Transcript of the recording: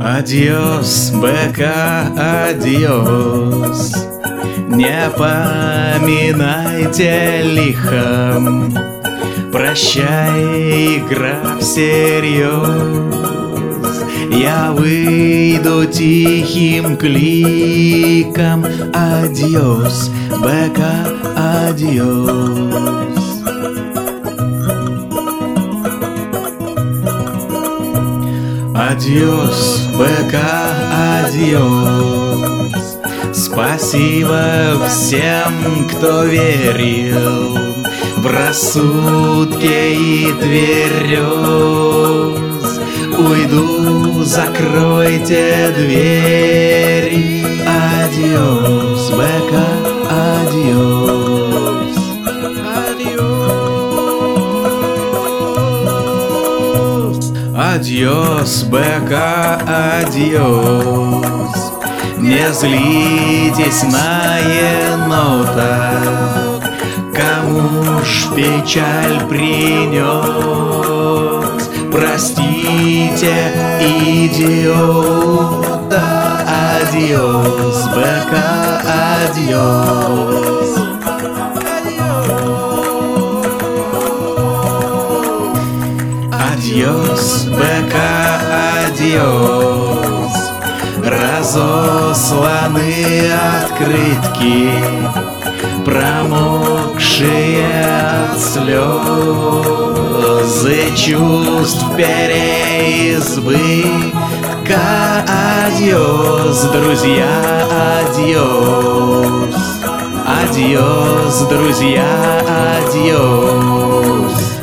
Адьос, БК, адьос. Не поминайте лихом. Прощай, игра всерьез. Я выйду тихим кликом. Адьос, БК, адьос. Адьос, БК, адьос. Спасибо всем, кто верил в рассудке и тверез. Уйду, закройте двери. Адьос, БК, адьос. Адьос, БК, адьос. Не злитесь на енота, кому ж печаль принес. Простите, идиота. Адьос, БК, адьос. Адьос, БК, адьос. Разосланы открытки, промокшие от слезы чувств переизбытка. Адьос, друзья, адьос. Адьос, друзья, адьос.